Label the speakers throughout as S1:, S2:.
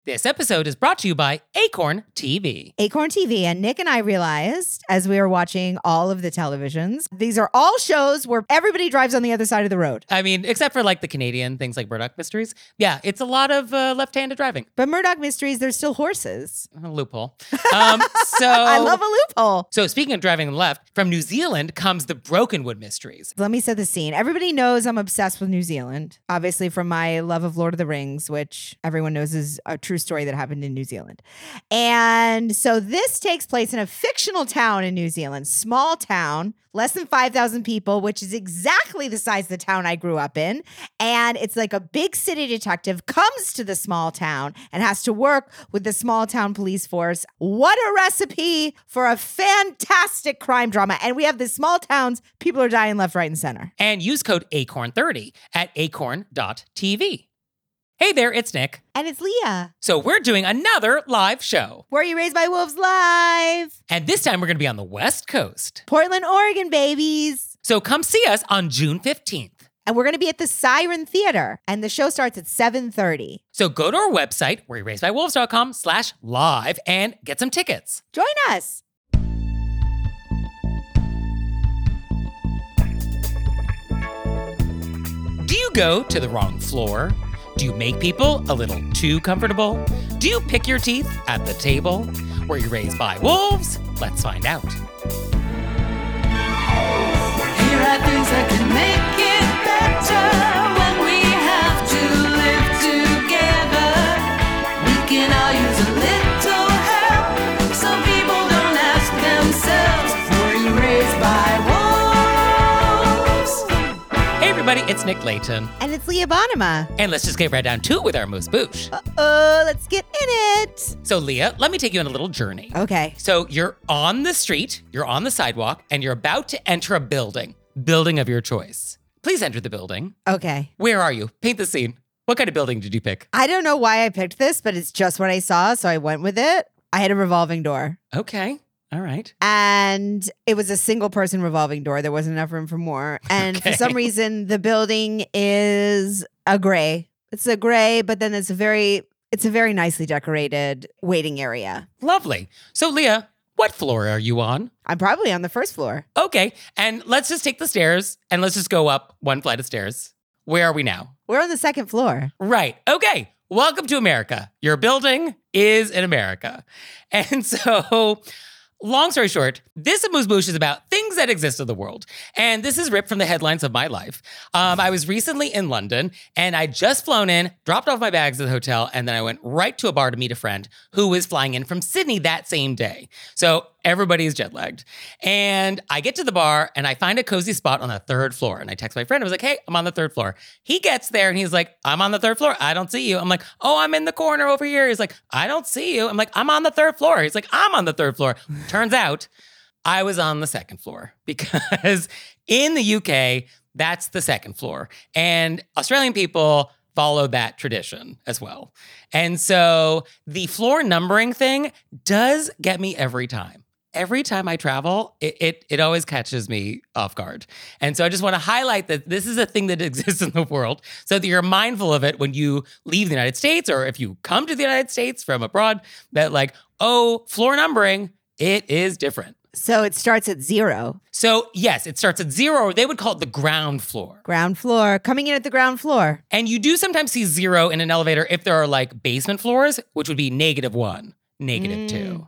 S1: This episode is brought to you by Acorn TV.
S2: Acorn TV. And Nick and I realized as we were watching all of the televisions, these are all shows where everybody drives on the other side of the road.
S1: I mean, except for like the Canadian things like Murdoch Mysteries. Yeah, it's a lot of left-handed driving.
S2: But Murdoch Mysteries, there's still horses.
S1: A loophole.
S2: I love a loophole.
S1: So speaking of driving left, from New Zealand comes the Brokenwood Mysteries.
S2: Let me set the scene. Everybody knows I'm obsessed with New Zealand, obviously from my love of Lord of the Rings, which everyone knows is a true story that happened in New Zealand. And so this takes place in a fictional town in New Zealand, small town, less than 5,000 people, which is exactly the size of the town I grew up in. And it's like a big city detective comes to the small town and has to work with the small town police force. What a recipe for a fantastic crime drama. And we have the small towns, people are dying left, right, and center.
S1: And use code ACORN30 at acorn.tv. Hey there, it's Nick.
S2: And it's Leah.
S1: So we're doing another live show.
S2: Were You Raised by Wolves live?
S1: And this time we're going to be on the West Coast.
S2: Portland, Oregon, babies.
S1: So come see us on June 15th.
S2: And we're going to be at the Siren Theater. And the show starts at 7:30.
S1: So go to our website, wereyouRaisedByWolves.com/live and get some tickets.
S2: Join us.
S1: Do you go to the wrong floor? Do you make people a little too comfortable? Do you pick your teeth at the table? Were you raised by wolves? Let's find out.
S3: Here are things that can make it better when we have to live together. We can all use a little help. Some people don't ask themselves, were you raised by wolves?
S1: Hey everybody, it's Nick Layton.
S2: And it's Leah Bonema.
S1: And let's just get right down to it with our Moose Boosh.
S2: Let's get in it.
S1: So Leah, let me take you on a little journey.
S2: Okay.
S1: So you're on the street, you're on the sidewalk, and you're about to enter a building of your choice. Please enter the building.
S2: Okay.
S1: Where are you? Paint the scene. What kind of building did you pick?
S2: I don't know why I picked this, but it's just what I saw, so I went with it. I had a revolving door.
S1: Okay. All right.
S2: And it was a single person revolving door. There wasn't enough room for more. And for some reason, the building is a gray. It's a gray, but then it's a very nicely decorated waiting area.
S1: Lovely. So Leah, what floor are you on?
S2: I'm probably on the first floor.
S1: Okay. And let's just take the stairs and let's just go up one flight of stairs. Where are we now?
S2: We're on the second floor.
S1: Right. Okay. Welcome to America. Your building is in America. And so, long story short, this Moose Boosh is about things that exist in the world. And this is ripped from the headlines of my life. I was recently in London and I'd just flown in, dropped off my bags at the hotel, and then I went right to a bar to meet a friend who was flying in from Sydney that same day. So everybody's jet lagged. And I get to the bar and I find a cozy spot on the third floor. And I text my friend. I was like, hey, I'm on the third floor. He gets there and he's like, I'm on the third floor. I don't see you. I'm like, oh, I'm in the corner over here. He's like, I don't see you. I'm like, I'm on the third floor. He's like, I'm on the third floor. Turns out I was on the second floor because in the UK, that's the second floor. And Australian people follow that tradition as well. And so the floor numbering thing does get me every time. Every time I travel, it always catches me off guard. And so I just want to highlight that this is a thing that exists in the world so that you're mindful of it when you leave the United States or if you come to the United States from abroad, that like, oh, floor numbering, it is different.
S2: So it starts at 0.
S1: So yes, it starts at 0, or they would call it the ground floor.
S2: Ground floor. Coming in at the ground floor.
S1: And you do sometimes see 0 in an elevator if there are like basement floors, which would be -1, -2.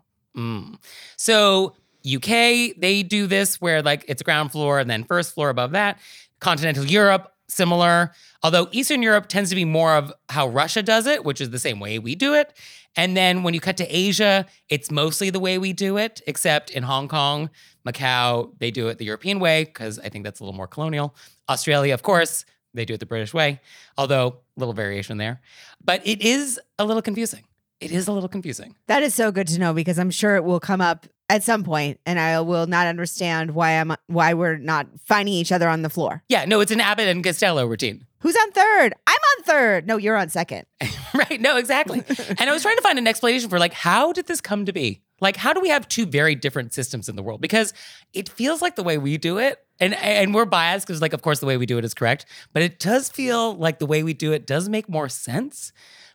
S1: So UK, they do this where like it's ground floor and then first floor above that. Continental Europe, similar. Although Eastern Europe tends to be more of how Russia does it, which is the same way we do it. And then when you cut to Asia, it's mostly the way we do it, except in Hong Kong, Macau, they do it the European way because I think that's a little more colonial. Australia, of course, they do it the British way, although a little variation there. But it is a little confusing. It is a little confusing.
S2: That is so good to know because I'm sure it will come up at some point and I will not understand why we're not finding each other on the floor.
S1: Yeah, no, it's an Abbott and Costello routine.
S2: Who's on third? I'm on third. No, you're on second.
S1: Right, no, exactly. And I was trying to find an explanation for like, how did this come to be? Like, how do we have two very different systems in the world? Because it feels like the way we do it, and we're biased because like, of course, the way we do it is correct, but it does feel like the way we do it does make more sense.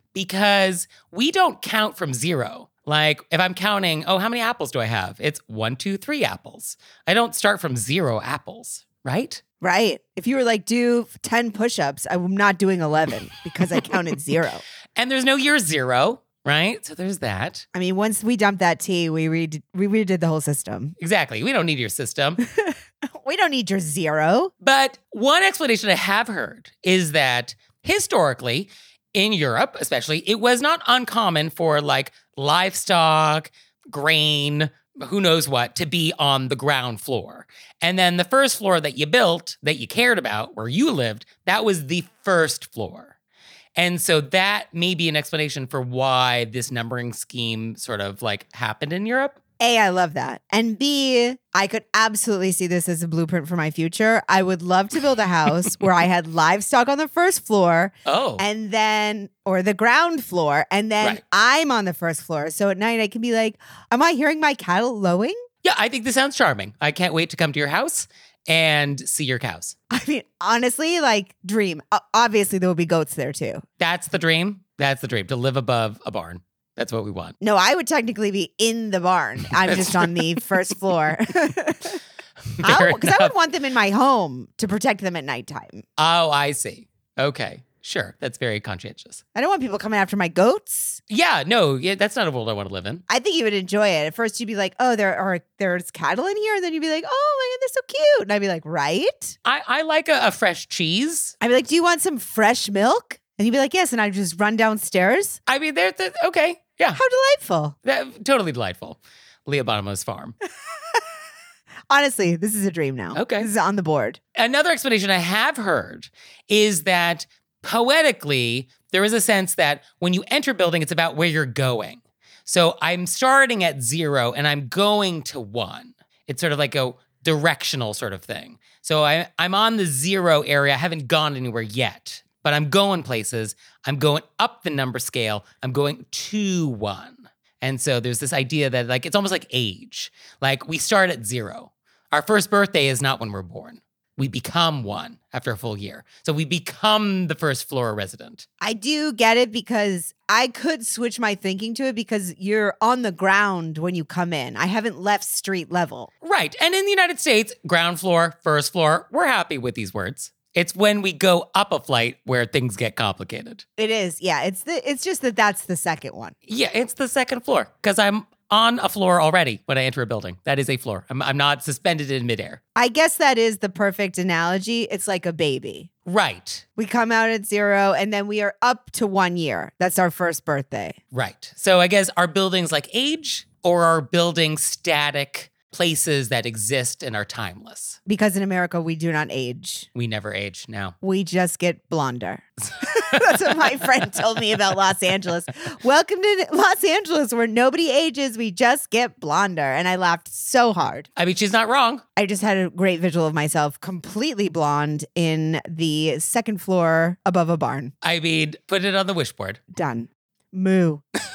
S1: because we don't count from zero. Like if I'm counting, oh, how many apples do I have? It's 1, 2, 3 apples. I don't start from 0 apples, right?
S2: Right. If you were like, do 10 push-ups, I'm not doing 11 because I counted 0.
S1: And there's no year 0, right? So there's that.
S2: I mean, once we dumped that tea, we redid the whole system.
S1: Exactly. We don't need your system.
S2: We don't need your 0.
S1: But one explanation I have heard is that historically, in Europe especially, it was not uncommon for like livestock, grain, who knows what, to be on the ground floor. And then the first floor that you built, that you cared about, where you lived, that was the first floor. And so that may be an explanation for why this numbering scheme sort of like happened in Europe.
S2: A, I love that. And B, I could absolutely see this as a blueprint for my future. I would love to build a house where I had livestock on the first floor.
S1: Oh.
S2: And then, or the ground floor. And then
S1: Right.
S2: I'm on the first floor. So at night I can be like, am I hearing my cattle lowing?
S1: Yeah, I think this sounds charming. I can't wait to come to your house and see your cows.
S2: I mean, honestly, like dream. Obviously, there will be goats there too.
S1: That's the dream. That's the dream, to live above a barn. That's what we want.
S2: No, I would technically be in the barn. I'm just on the first floor. Because I would want them in my home to protect them at nighttime.
S1: Oh, I see. Okay. Sure. That's very conscientious.
S2: I don't want people coming after my goats.
S1: Yeah, no, that's not a world I want to live in.
S2: I think you would enjoy it. At first, you'd be like, "Oh, there's cattle in here," and then you'd be like, "Oh my god, they're so cute," and I'd be like, "Right?"
S1: I like a fresh cheese.
S2: I'd be like, "Do you want some fresh milk?" And you'd be like, "Yes," and I'd just run downstairs.
S1: I mean, they're okay. Yeah,
S2: How delightful!
S1: totally delightful. Leah Bonomo's farm.
S2: Honestly, this is a dream now.
S1: Okay.
S2: This is on the board.
S1: Another explanation I have heard is that poetically, there is a sense that when you enter a building, it's about where you're going. So I'm starting at 0 and I'm going to 1. It's sort of like a directional sort of thing. So I'm on the 0 area. I haven't gone anywhere yet, but I'm going places. I'm going up the number scale. I'm going to 1. And so there's this idea that like it's almost like age. Like we start at 0. Our first birthday is not when we're born. We become 1 after a full year. So we become the first floor resident.
S2: I do get it because I could switch my thinking to it because you're on the ground when you come in. I haven't left street level.
S1: Right. And in the United States, ground floor, first floor, we're happy with these words. It's when we go up a flight where things get complicated.
S2: It is. Yeah. It's just that that's the second one.
S1: Yeah, it's the second floor because I'm on a floor already when I enter a building. That is a floor. I'm not suspended in midair.
S2: I guess that is the perfect analogy. It's like a baby.
S1: Right.
S2: We come out at 0 and then we are up to 1 year. That's our first birthday.
S1: Right. So I guess our buildings like age or are buildings static places that exist and are timeless?
S2: Because in America, we do not age.
S1: We never age now.
S2: We just get blonder. That's what my friend told me about Los Angeles. Welcome to Los Angeles, where nobody ages. We just get blonder. And I laughed so hard.
S1: I mean, she's not wrong.
S2: I just had a great visual of myself completely blonde in the second floor above a barn.
S1: I mean, put it on the wishboard.
S2: Done. Moo.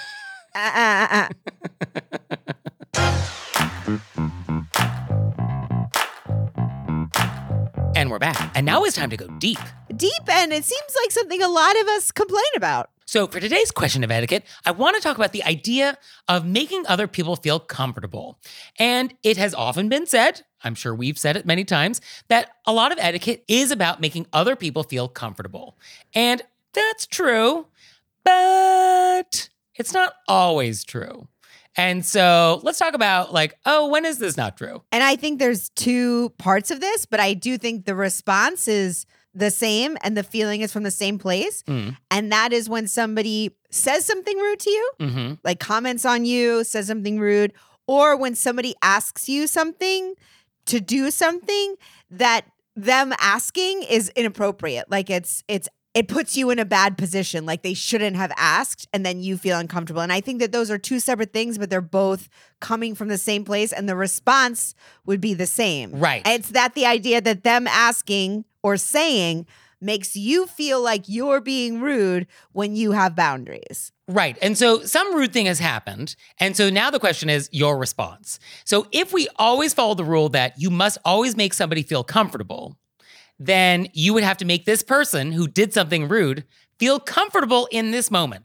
S1: And we're back. And now it's time to go deep.
S2: Deep end. It seems like something a lot of us complain about.
S1: So for today's question of etiquette, I want to talk about the idea of making other people feel comfortable. And it has often been said, I'm sure we've said it many times, that a lot of etiquette is about making other people feel comfortable. And that's true, but it's not always true. And so let's talk about when is this not true?
S2: And I think there's two parts of this, but I do think the response is the same and the feeling is from the same place. And that is when somebody says something rude to you, like comments on you, says something rude, or when somebody asks you something to do something that them asking is inappropriate. Like it puts you in a bad position, like they shouldn't have asked, and then you feel uncomfortable. And I think that those are two separate things, but they're both coming from the same place, and the response would be the same.
S1: Right.
S2: It's that the idea that them asking or saying makes you feel like you're being rude when you have boundaries.
S1: Right. And so some rude thing has happened. And so now the question is your response. So if we always follow the rule that you must always make somebody feel comfortable, then you would have to make this person who did something rude feel comfortable in this moment.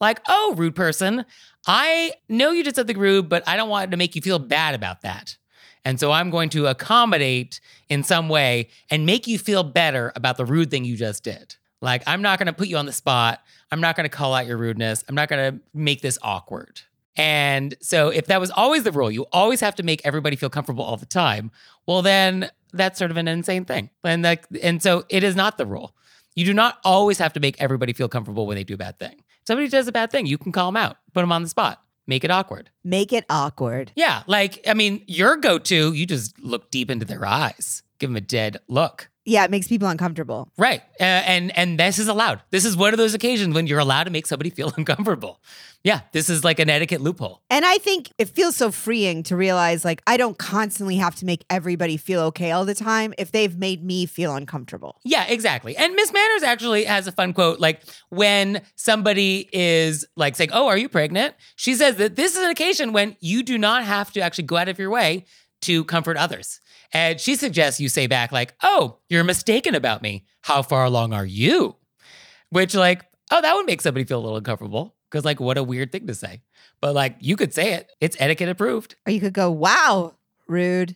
S1: Like, oh, rude person, I know you did something rude, but I don't want to make you feel bad about that. And so I'm going to accommodate in some way and make you feel better about the rude thing you just did. Like, I'm not going to put you on the spot. I'm not going to call out your rudeness. I'm not going to make this awkward. And so if that was always the rule, you always have to make everybody feel comfortable all the time, well, then that's sort of an insane thing. And so it is not the rule. You do not always have to make everybody feel comfortable when they do a bad thing. If somebody does a bad thing, you can call them out, put them on the spot, make it awkward.
S2: Make it awkward.
S1: Yeah, like, I mean, your go-to, you just look deep into their eyes, give them a dead look.
S2: Yeah, it makes people uncomfortable.
S1: Right. And this is allowed. This is one of those occasions when you're allowed to make somebody feel uncomfortable. Yeah, this is like an etiquette loophole.
S2: And I think it feels so freeing to realize, like, I don't constantly have to make everybody feel okay all the time if they've made me feel uncomfortable.
S1: Yeah, exactly. And Miss Manners actually has a fun quote, like when somebody is like saying, oh, are you pregnant? She says that this is an occasion when you do not have to actually go out of your way to comfort others. And she suggests you say back like, oh, you're mistaken about me. How far along are you? Which like, oh, that would make somebody feel a little uncomfortable because like, what a weird thing to say. But like, you could say it. It's etiquette approved.
S2: Or you could go, wow, rude.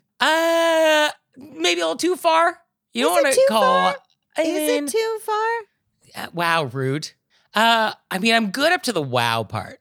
S1: Maybe a little too far. You don't
S2: Is it
S1: want to
S2: too
S1: call.
S2: far?
S1: I
S2: Is
S1: mean,
S2: it too far?
S1: wow, rude. I mean, I'm good up to the wow part.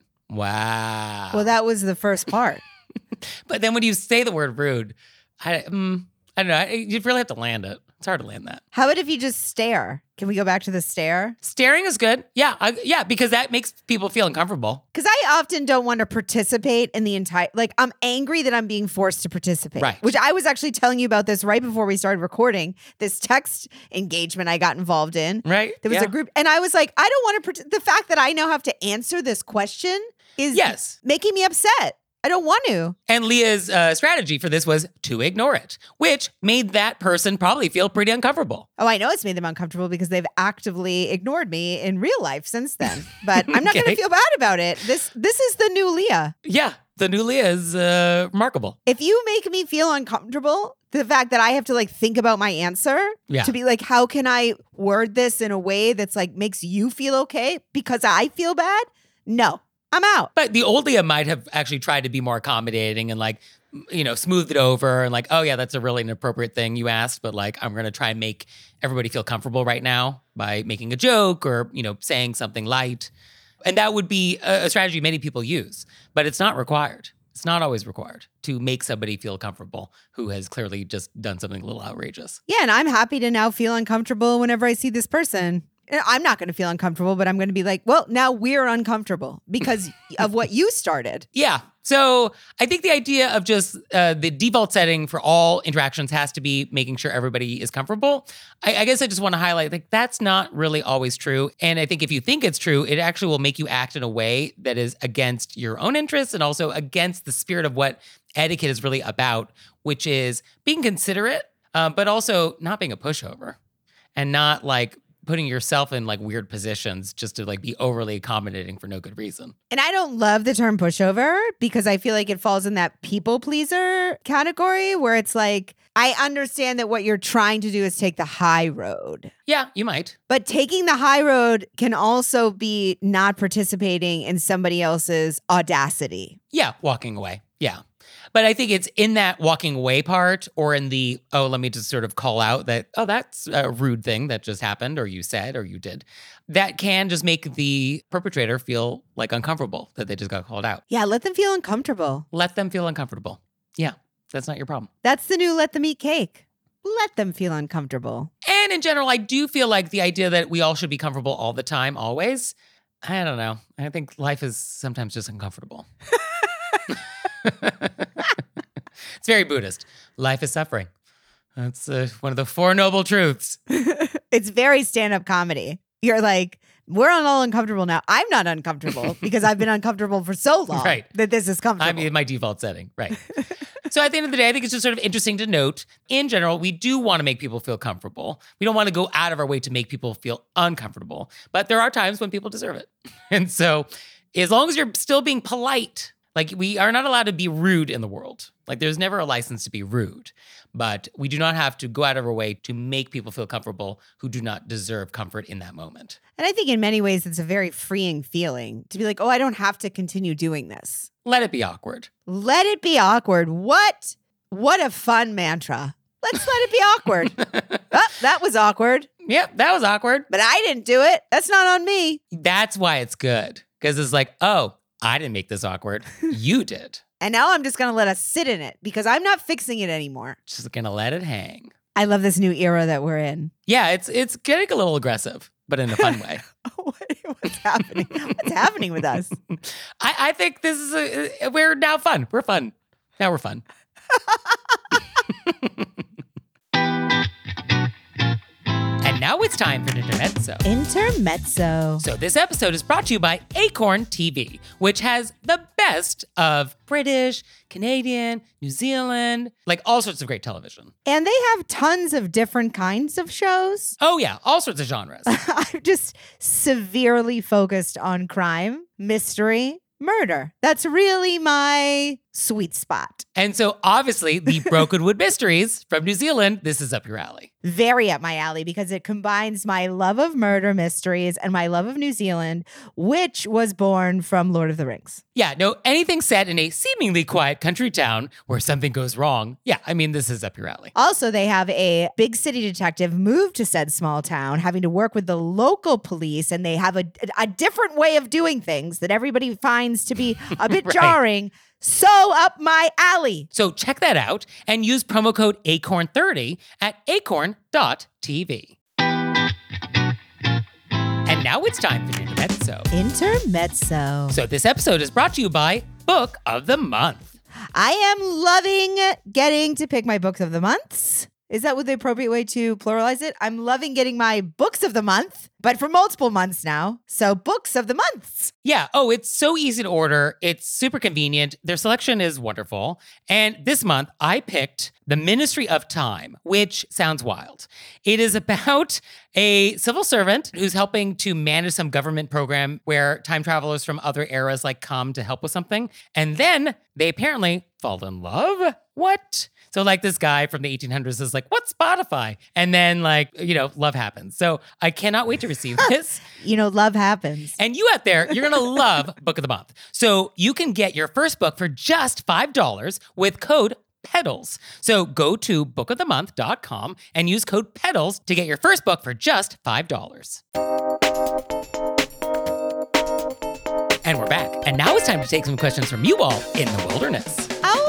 S1: Wow.
S2: Well, that was the first part.
S1: But then when you say the word rude, I don't know. You really have to land it. It's hard to land that.
S2: How about if you just stare? Can we go back to the stare?
S1: Staring is good. Yeah, because that makes people feel uncomfortable.
S2: Because I often don't want to participate in the entire, like, I'm angry that I'm being forced to participate.
S1: Right.
S2: Which I was actually telling you about this right before we started recording, this text engagement I got involved in.
S1: Right.
S2: There was
S1: Yeah.
S2: a group, and I was like, I don't want to, the fact that I now have to answer this question is
S1: Yes.
S2: making me upset. I don't want to.
S1: And Leah's strategy for this was to ignore it, which made that person probably feel pretty uncomfortable.
S2: Oh, I know it's made them uncomfortable because they've actively ignored me in real life since then. But I'm not going
S1: Okay.
S2: to feel bad about it. This is the new Leah.
S1: Yeah, the new Leah is remarkable.
S2: If you make me feel uncomfortable, the fact that I have to like think about my answer
S1: Yeah.
S2: to be like, how can I word this in a way that's like makes you feel okay because I feel bad? No, I'm out.
S1: But the old Leah might have actually tried to be more accommodating and like, smoothed it over and like, oh yeah, that's a really inappropriate thing you asked, but like, I'm going to try and make everybody feel comfortable right now by making a joke or, saying something light. And that would be a strategy many people use, but it's not required. It's not always required to make somebody feel comfortable who has clearly just done something a little outrageous.
S2: Yeah, and I'm happy to now feel uncomfortable whenever I see this person. I'm not going to feel uncomfortable, but I'm going to be like, well, now we're uncomfortable because of what you started.
S1: Yeah. So I think the idea of just the default setting for all interactions has to be making sure everybody is comfortable. I guess I just want to highlight like that's not really always true. And I think if you think it's true, it actually will make you act in a way that is against your own interests and also against the spirit of what etiquette is really about, which is being considerate, but also not being a pushover and not like putting yourself in like weird positions just to like be overly accommodating for no good reason.
S2: And I don't love the term pushover because I feel like it falls in that people pleaser category where it's like, I understand that what you're trying to do is take the high road.
S1: Yeah, you might.
S2: But taking the high road can also be not participating in somebody else's audacity.
S1: Yeah, walking away. Yeah. But I think it's in that walking away part or in the, oh, let me just sort of call out that, oh, that's a rude thing that just happened or you said or you did. That can just make the perpetrator feel like uncomfortable that they just got called out.
S2: Yeah, let them feel uncomfortable.
S1: Let them feel uncomfortable. Yeah, that's not your problem.
S2: That's the new let them eat cake. Let them feel uncomfortable.
S1: And in general, I do feel like the idea that we all should be comfortable all the time, always, I don't know. I think life is sometimes just uncomfortable. It's very Buddhist. Life is suffering. That's one of the Four Noble Truths.
S2: It's very stand-up comedy. You're like, we're all uncomfortable now. I'm not uncomfortable because I've been uncomfortable for so long
S1: Right.
S2: that this is comfortable.
S1: I'm in my default setting. Right. So at the end of the day, I think it's just sort of interesting to note, in general, we do want to make people feel comfortable. We don't want to go out of our way to make people feel uncomfortable. But there are times when people deserve it. And so as long as you're still being polite, Like, we are not allowed to be rude in the world. Like, there's never a license to be rude. But we do not have to go out of our way to make people feel comfortable who do not deserve comfort in that moment.
S2: And I think in many ways, it's a very freeing feeling to be like, oh, I don't have to continue doing this.
S1: Let it be awkward.
S2: Let it be awkward. What a fun mantra. Let's let it be awkward. Oh, that was awkward.
S1: Yep, that was awkward.
S2: But I didn't do it. That's not on me.
S1: That's why it's good. Because it's like, oh, I didn't make this awkward. You did.
S2: And now I'm just going to let us sit in it because I'm not fixing it anymore.
S1: Just gonna let it hang.
S2: I love this new era that we're in.
S1: Yeah, it's getting a little aggressive, but in a fun way.
S2: What's happening? What's happening with us?
S1: I think this is we're now fun. We're fun. Now we're fun. And now it's time for an intermezzo.
S2: Intermezzo.
S1: So this episode is brought to you by Acorn TV, which has the best of British, Canadian, New Zealand, like all sorts of great television.
S2: And they have tons of different kinds of shows.
S1: Oh yeah, all sorts of genres.
S2: I'm just severely focused on crime, mystery, murder. That's really my sweet spot.
S1: And so obviously the Brokenwood Mysteries from New Zealand, this is up your alley.
S2: Very up my alley because it combines my love of murder mysteries and my love of New Zealand, which was born from Lord of the Rings.
S1: Yeah, no, anything set in a seemingly quiet country town where something goes wrong. Yeah, I mean, this is up your alley.
S2: Also, they have a big city detective move to said small town, having to work with the local police, and they have a different way of doing things that everybody finds to be a bit
S1: Right.
S2: jarring. So up my alley.
S1: So check that out and use promo code ACORN30 at acorn.tv. And now it's time for Intermezzo.
S2: Intermezzo.
S1: So this episode is brought to you by Book of the Month.
S2: I am loving getting to pick my books of the months. Is that what the appropriate way to pluralize it? I'm loving getting my books of the month, but for multiple months now. So books of the months.
S1: Yeah. Oh, it's so easy to order. It's super convenient. Their selection is wonderful. And this month, I picked The Ministry of Time, which sounds wild. It is about a civil servant who's helping to manage some government program where time travelers from other eras like come to help with something. And then they apparently fall in love. What? So like this guy from the 1800s is like, what's Spotify? And then like, love happens. So I cannot wait to receive this.
S2: Love happens.
S1: And you out there, you're going to love Book of the Month. So you can get your first book for just $5 with code PEDALS. So go to bookofthemonth.com and use code PEDALS to get your first book for just $5. And we're back. And now it's time to take some questions from you all in the wilderness.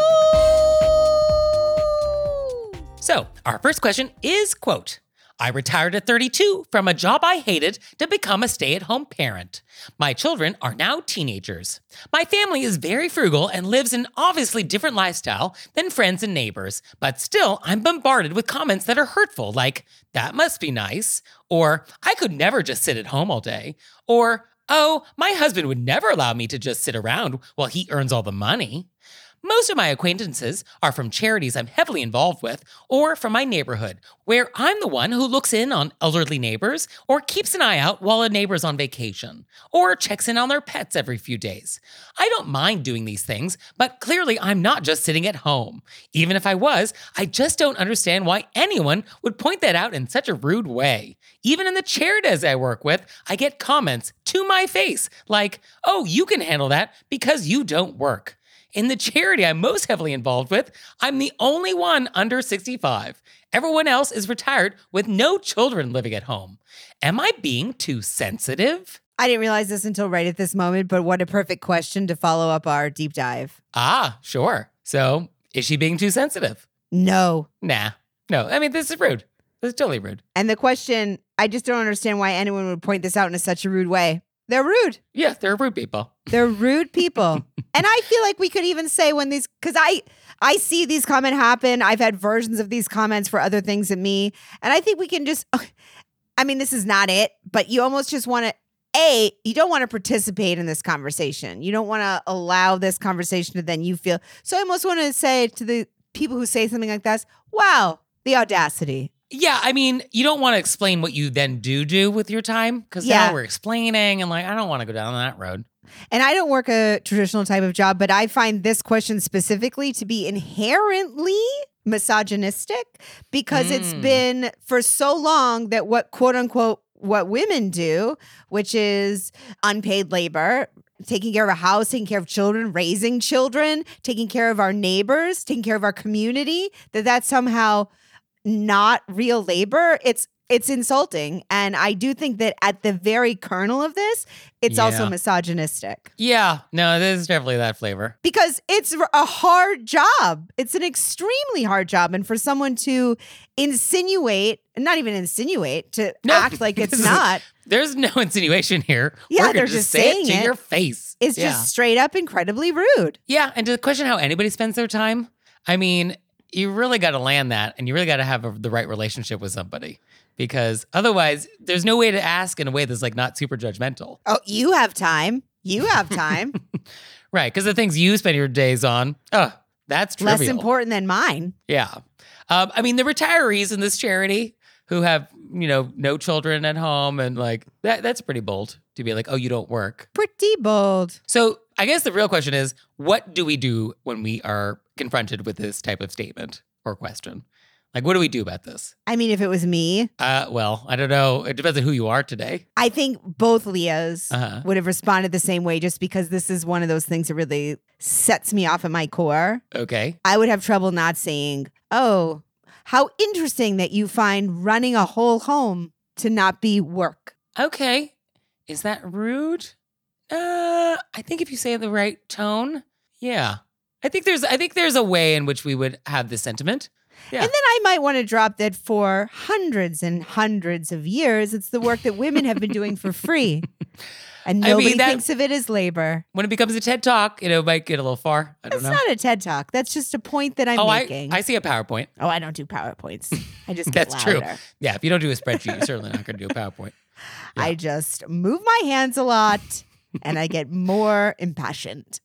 S1: So our first question is, quote, I retired at 32 from a job I hated to become a stay-at-home parent. My children are now teenagers. My family is very frugal and lives an obviously different lifestyle than friends and neighbors, but still I'm bombarded with comments that are hurtful, like, that must be nice, or I could never just sit at home all day, or, oh, my husband would never allow me to just sit around while he earns all the money. Most of my acquaintances are from charities I'm heavily involved with or from my neighborhood, where I'm the one who looks in on elderly neighbors or keeps an eye out while a neighbor's on vacation or checks in on their pets every few days. I don't mind doing these things, but clearly I'm not just sitting at home. Even if I was, I just don't understand why anyone would point that out in such a rude way. Even in the charities I work with, I get comments to my face like, oh, you can handle that because you don't work. In the charity I'm most heavily involved with, I'm the only one under 65. Everyone else is retired with no children living at home. Am I being too sensitive?
S2: I didn't realize this until right at this moment, but what a perfect question to follow up our deep dive.
S1: Ah, sure. So, is she being too sensitive?
S2: No.
S1: Nah. No, I mean, this is rude. This is totally rude.
S2: And the question, I just don't understand why anyone would point this out in such a rude way. They're rude.
S1: Yeah, they're rude people.
S2: They're rude people. And I feel like we could even say when these, because I see these comments happen. I've had versions of these comments for other things than me. And I think we can just, I mean, this is not it, but you almost just want to, you don't want to participate in this conversation. You don't want to allow this conversation to then you feel. So I almost want to say to the people who say something like this, wow, the audacity.
S1: Yeah, I mean, you don't want to explain what you then do with your time because
S2: Yeah.
S1: now we're explaining and like, I don't want to go down that road.
S2: And I don't work a traditional type of job, but I find this question specifically to be inherently misogynistic because it's been for so long that what quote unquote what women do, which is unpaid labor, taking care of a house, taking care of children, raising children, taking care of our neighbors, taking care of our community, that's somehow not real labor. It's insulting. And I do think that at the very kernel of this, it's also misogynistic.
S1: Yeah, no, there's definitely that flavor.
S2: Because it's a hard job. It's an extremely hard job. And for someone to insinuate, not even insinuate, to act like it's not.
S1: There's no insinuation here.
S2: Yeah,
S1: We're
S2: they're
S1: just
S2: just
S1: say
S2: saying
S1: it to
S2: it.
S1: your face.
S2: It's just straight up incredibly rude.
S1: Yeah, and to question how anybody spends their time, I mean, you really got to land that, and you really got to have the right relationship with somebody. Because otherwise, there's no way to ask in a way that's like not super judgmental.
S2: Oh, you have time. You have time.
S1: Right, because the things you spend your days on, that's trivial.
S2: Less important than mine.
S1: Yeah. I mean, the retirees in this charity who have, no children at home and like that's pretty bold to be like, oh, you don't work.
S2: Pretty bold.
S1: So I guess the real question is, what do we do when we are confronted with this type of statement or question? Like, what do we do about this?
S2: I mean, if it was me,
S1: Well, I don't know. It depends on who you are today.
S2: I think both Leahs would have responded the same way just because this is one of those things that really sets me off at my core.
S1: Okay.
S2: I would have trouble not saying, oh, how interesting that you find running a whole home to not be work.
S1: Okay. Is that rude? I think if you say it in the right tone, yeah. I think there's a way in which we would have this sentiment. Yeah.
S2: And then I might want to drop that for hundreds and hundreds of years, it's the work that women have been doing for free. And nobody thinks of it as labor.
S1: When it becomes a TED Talk, it might get a little far. I don't know.
S2: It's not a TED Talk. That's just a point that I'm making.
S1: I see a PowerPoint.
S2: Oh, I don't do PowerPoints. I just get
S1: That's
S2: louder.
S1: true. Yeah, if you don't do a spreadsheet, you're certainly not going to do a PowerPoint. Yeah.
S2: I just move my hands a lot and I get more impassioned.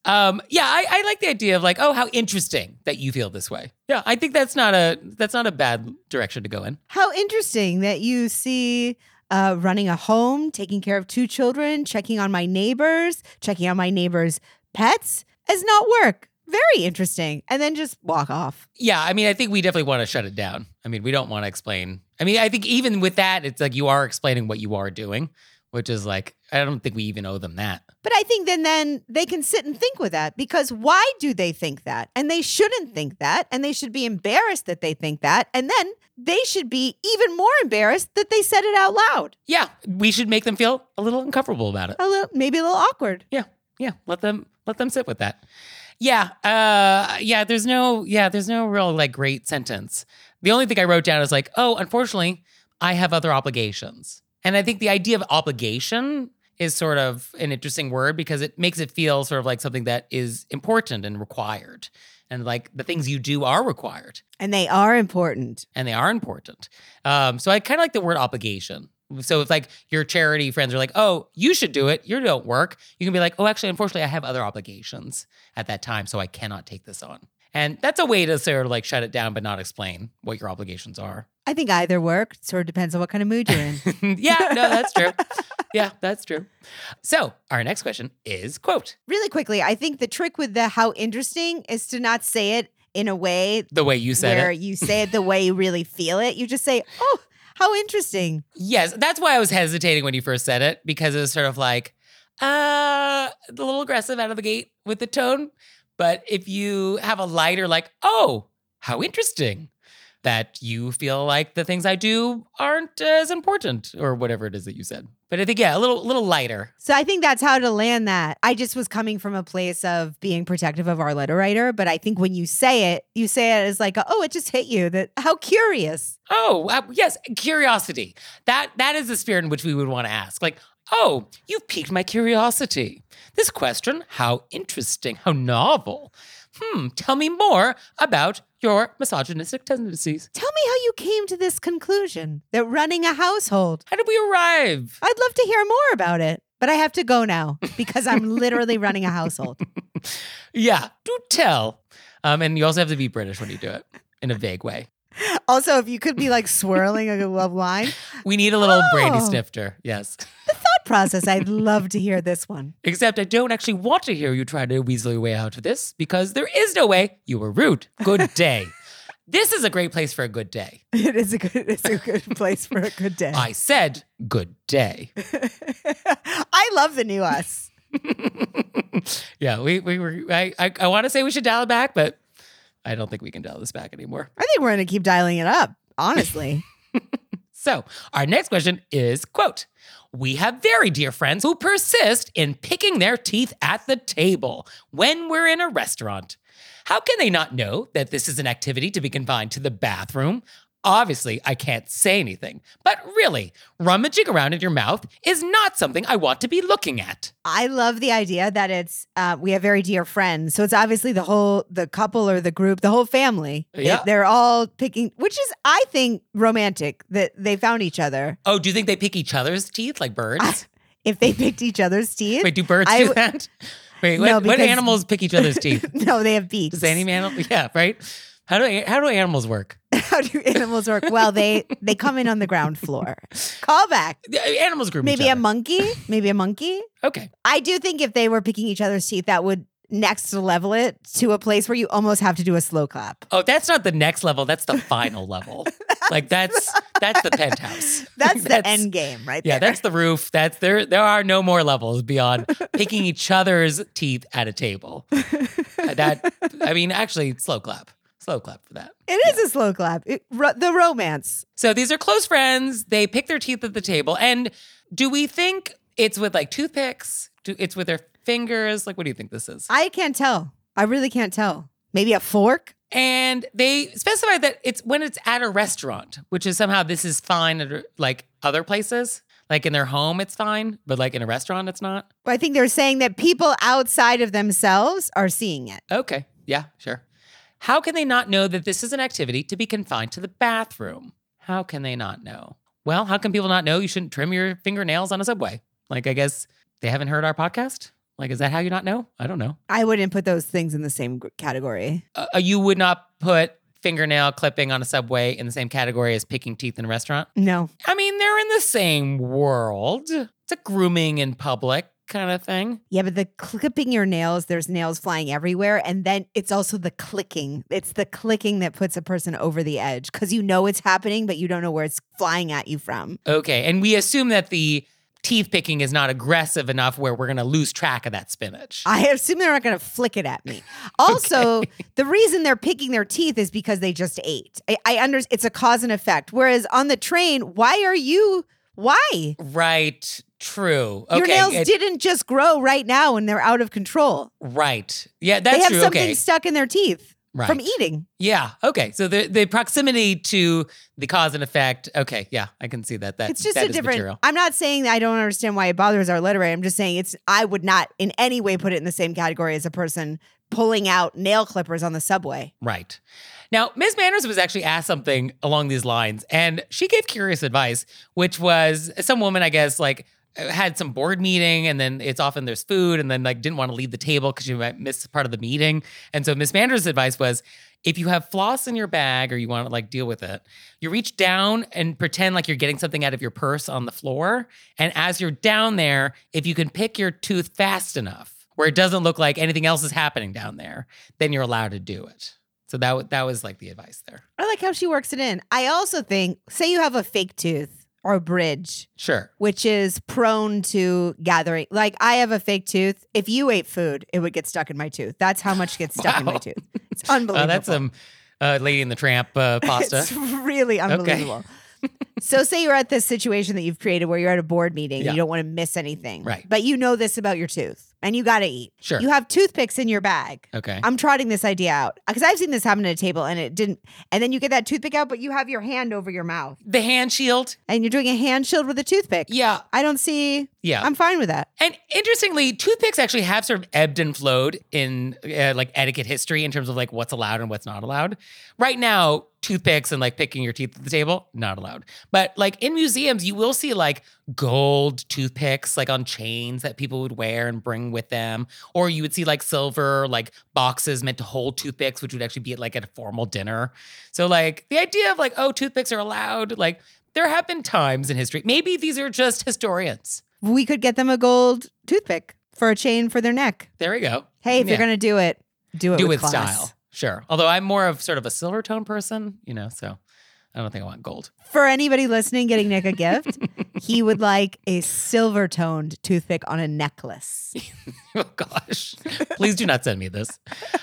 S1: I like the idea of like, oh, how interesting that you feel this way. Yeah, I think that's not a bad direction to go in.
S2: How interesting that you see running a home, taking care of 2 children, checking on my neighbors' pets as not work. Very interesting. And then just walk off.
S1: Yeah, I mean, I think we definitely want to shut it down. I mean, we don't want to explain. I mean, I think even with that, it's like you are explaining what you are doing, which is like, I don't think we even owe them that.
S2: But I think then they can sit and think with that because why do they think that? And they shouldn't think that. And they should be embarrassed that they think that. And then they should be even more embarrassed that they said it out loud.
S1: Yeah, we should make them feel a little uncomfortable about it.
S2: Maybe a little awkward.
S1: Yeah. Let them sit with that. Yeah. There's no real like great sentence. The only thing I wrote down is like, oh, unfortunately, I have other obligations. And I think the idea of obligation is sort of an interesting word because it makes it feel sort of like something that is important and required. And like the things you do are required.
S2: And they are important.
S1: So I kind of like the word obligation. So if like your charity friends are like, oh, you should do it, you don't work, you can be like, oh, actually, unfortunately, I have other obligations at that time, so I cannot take this on. And that's a way to sort of like shut it down but not explain what your obligations are.
S2: I think either work. It sort of depends on what kind of mood you're in.
S1: Yeah, no, that's true. Yeah, that's true. So our next question is, quote.
S2: Really quickly, I think the trick with the how interesting is to not say it in a way
S1: the way you said
S2: where
S1: it.
S2: you say it the way you really feel it. You just say, oh, how interesting.
S1: Yes, that's why I was hesitating when you first said it, because it was sort of like a little aggressive out of the gate with the tone. But if you have a lighter like, oh, how interesting that you feel like the things I do aren't as important or whatever it is that you said. But I think, yeah, a little lighter.
S2: So I think that's how to land that. I just was coming from a place of being protective of our letter writer. But I think when you say it as like, oh, it just hit you. That how curious.
S1: Oh, yes, curiosity. That is the spirit in which we would want to ask. Like, oh, you've piqued my curiosity. This question, how interesting, how novel. Tell me more about your misogynistic tendencies.
S2: Tell me how you came to this conclusion that running a household.
S1: How did we arrive?
S2: I'd love to hear more about it, but I have to go now because I'm literally running a household.
S1: Yeah, do tell. And you also have to be British when you do it in a vague way.
S2: Also, if you could be like swirling a love line.
S1: We need a little Brady snifter. Yes.
S2: The thought process. I'd love to hear this one.
S1: Except I don't actually want to hear you try to weasel your way out of this because there is no way. You were rude. Good day. This is a great place for a good day.
S2: It's a good place for a good day.
S1: I said good day.
S2: I love the new us.
S1: Yeah, we were. I want to say we should dial it back, but I don't think we can dial this back anymore.
S2: I think we're going to keep dialing it up, honestly.
S1: So our next question is, quote, we have very dear friends who persist in picking their teeth at the table when we're in a restaurant. How can they not know that this is an activity to be confined to the bathroom? Obviously, I can't say anything, but really, rummaging around in your mouth is not something I want to be looking at.
S2: I love the idea that it's we have very dear friends. So it's obviously the couple or the group, the whole family.
S1: Yeah.
S2: They're all picking, which is, I think, romantic that they found each other.
S1: Oh, do you think they pick each other's teeth like birds?
S2: If they picked each other's teeth.
S1: Wait, do birds do that? Wait,
S2: No,
S1: what
S2: because-
S1: animals pick each other's teeth?
S2: No, they have beaks.
S1: Does any animal? Yeah, right? How do animals work?
S2: How do animals work? Well, they come in on the ground floor. Call back.
S1: Animals group
S2: Maybe
S1: each
S2: a
S1: other.
S2: monkey. Maybe a monkey.
S1: Okay.
S2: I do think if they were picking each other's teeth, that would next level it to a place where you almost have to do a slow clap.
S1: Oh, that's not the next level. That's the final level. Like that's the penthouse.
S2: That's the end game, right
S1: Yeah,
S2: there.
S1: that's the roof. That's there are no more levels beyond picking each other's teeth at a table. Actually, slow clap. Slow clap for that.
S2: It is a slow clap. The romance.
S1: So these are close friends. They pick their teeth at the table. And do we think it's with like toothpicks? It's with their fingers? Like, what do you think this is?
S2: I can't tell. I really can't tell. Maybe a fork?
S1: And they specify that it's when it's at a restaurant, which is somehow this is fine at like other places. Like in their home, it's fine, but like in a restaurant, it's not.
S2: I think they're saying that people outside of themselves are seeing it.
S1: Okay. Yeah, sure. How can they not know that this is an activity to be confined to the bathroom? How can they not know? Well, how can people not know you shouldn't trim your fingernails on a subway? Like, I guess they haven't heard our podcast? Like, is that how you not know? I don't know.
S2: I wouldn't put those things in the same category.
S1: You would not put fingernail clipping on a subway in the same category as picking teeth in a restaurant?
S2: No.
S1: I mean, they're in the same world. It's a grooming in public kind of thing.
S2: Yeah, but the clipping your nails, there's nails flying everywhere. And then it's also the clicking. It's the clicking that puts a person over the edge because you know it's happening, but you don't know where it's flying at you from.
S1: Okay. And we assume that the teeth picking is not aggressive enough where we're going to lose track of that spinach.
S2: I assume they're not going to flick it at me. Also, the reason they're picking their teeth is because they just ate. I understand it's a cause and effect. Whereas on the train, why?
S1: Right. True.
S2: Your
S1: Okay.
S2: nails didn't just grow right now and they're out of control.
S1: Right. Yeah, that's
S2: They have
S1: true.
S2: something
S1: Okay.
S2: stuck in their teeth
S1: Right.
S2: from eating.
S1: Yeah. Okay. So the proximity to the cause and effect. Okay. Yeah, I can see that.
S2: It's just
S1: that
S2: a
S1: is
S2: different.
S1: material.
S2: I'm not saying that I don't understand why it bothers our literary. I'm just saying I would not in any way put it in the same category as a person pulling out nail clippers on the subway.
S1: Right. Now, Ms. Manners was actually asked something along these lines, and she gave curious advice, which was some woman, I guess, like had some board meeting, and then it's often there's food, and then like didn't want to leave the table because you might miss part of the meeting. And so Ms. Manners' advice was, if you have floss in your bag or you want to like deal with it, you reach down and pretend like you're getting something out of your purse on the floor. And as you're down there, if you can pick your tooth fast enough where it doesn't look like anything else is happening down there, then you're allowed to do it. So that was like the advice there.
S2: I like how she works it in. I also think, say you have a fake tooth or a bridge,
S1: Sure.
S2: which is prone to gathering. Like I have a fake tooth. If you ate food, it would get stuck in my tooth. That's how much gets stuck in my
S1: Wow.
S2: tooth. It's unbelievable.
S1: That's some Lady in the Tramp pasta.
S2: It's really unbelievable. So say you're at this situation that you've created where you're at a board meeting,
S1: Yeah.
S2: you don't want to miss anything.
S1: Right.
S2: But you know this about your tooth and you got to eat.
S1: Sure.
S2: You have toothpicks in your bag.
S1: Okay.
S2: I'm trotting this idea out because I've seen this happen at a table and it didn't. And then you get that toothpick out, but you have your hand over your mouth
S1: The hand shield.
S2: and you're doing a hand shield with a toothpick.
S1: Yeah.
S2: I don't see.
S1: Yeah.
S2: I'm fine with that.
S1: And interestingly, toothpicks actually have sort of ebbed and flowed in like etiquette history in terms of like what's allowed and what's not allowed. Right now, toothpicks and like picking your teeth at the table, not allowed. But like in museums, you will see like gold toothpicks like on chains that people would wear and bring with them. Or you would see like silver like boxes meant to hold toothpicks, which would actually be like at a formal dinner. So like the idea of like, oh, toothpicks are allowed, like there have been times in history. Maybe these are just historians
S2: we could get them a gold toothpick for a chain for their neck.
S1: There we go.
S2: Hey, if
S1: Yeah.
S2: you're going to do it
S1: Do
S2: with
S1: with
S2: class.
S1: style. Sure. Although I'm more of sort of a silver tone person, so I don't think I want gold.
S2: For anybody listening getting Nick a gift, he would like a silver toned toothpick on a necklace.
S1: Oh gosh. Please do not send me this.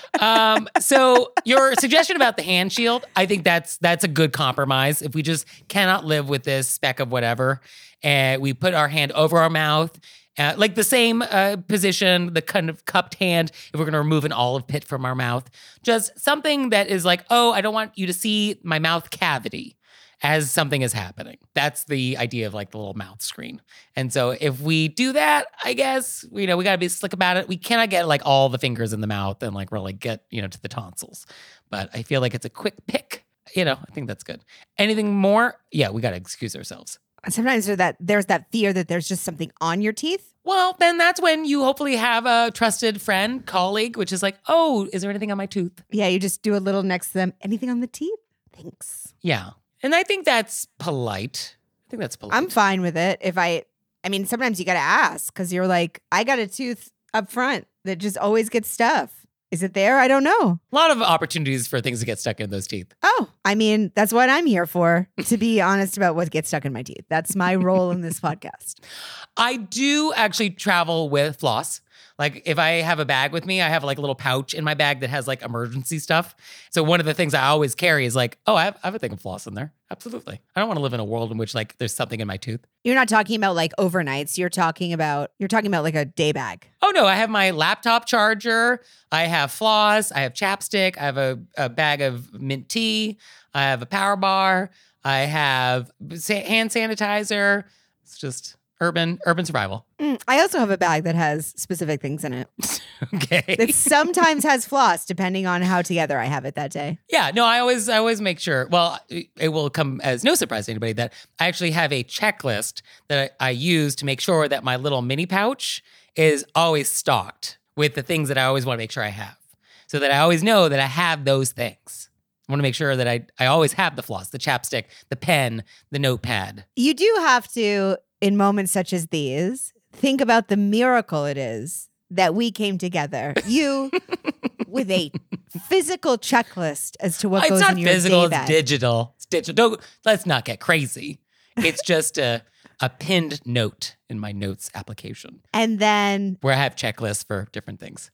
S1: So your suggestion about the hand shield, I think that's a good compromise. If we just cannot live with this speck of whatever, and we put our hand over our mouth, like the same position, the kind of cupped hand, if we're going to remove an olive pit from our mouth, just something that is like, oh, I don't want you to see my mouth cavity as something is happening. That's the idea of like the little mouth screen. And so if we do that, I guess, we got to be slick about it. We cannot get like all the fingers in the mouth and like really get, to the tonsils. But I feel like it's a quick pick. I think that's good. Anything more? Yeah, we got to excuse ourselves.
S2: Sometimes there's that fear that there's just something on your teeth.
S1: Well, then that's when you hopefully have a trusted friend, colleague, which is like, oh, is there anything on my tooth?
S2: Yeah, you just do a little next to them. Anything on the teeth? Thanks.
S1: Yeah. And I think that's polite.
S2: I'm fine with it. Sometimes you got to ask because you're like, I got a tooth up front that just always gets stuff. Is it there? I don't know.
S1: A lot of opportunities for things to get stuck in those teeth.
S2: Oh, that's what I'm here for, to be honest about what gets stuck in my teeth. That's my role in this podcast.
S1: I do actually travel with floss. Like if I have a bag with me, I have like a little pouch in my bag that has like emergency stuff. So one of the things I always carry is like, oh, I have a thing of floss in there. Absolutely. I don't want to live in a world in which like there's something in my tooth.
S2: You're not talking about like overnights. You're talking about like a day bag.
S1: Oh no, I have my laptop charger. I have floss. I have chapstick. I have a bag of mint tea. I have a power bar. I have hand sanitizer. It's just urban survival.
S2: I also have a bag that has specific things in it.
S1: Okay.
S2: That sometimes has floss, depending on how together I have it that day.
S1: Yeah, no, I always make sure. Well, it will come as no surprise to anybody that I actually have a checklist that I use to make sure that my little mini pouch is always stocked with the things that I always want to make sure I have, so that I always know that I have those things. I want to make sure that I always have the floss, the chapstick, the pen, the notepad.
S2: You do have to, in moments such as these, think about the miracle it is that we came together. You with a physical checklist as to what
S1: It's
S2: goes
S1: not
S2: in your
S1: physical,
S2: day bag.
S1: it's digital. It's digital. Let's not get crazy. It's just a pinned note in my notes application
S2: And then
S1: where I have checklists for different things.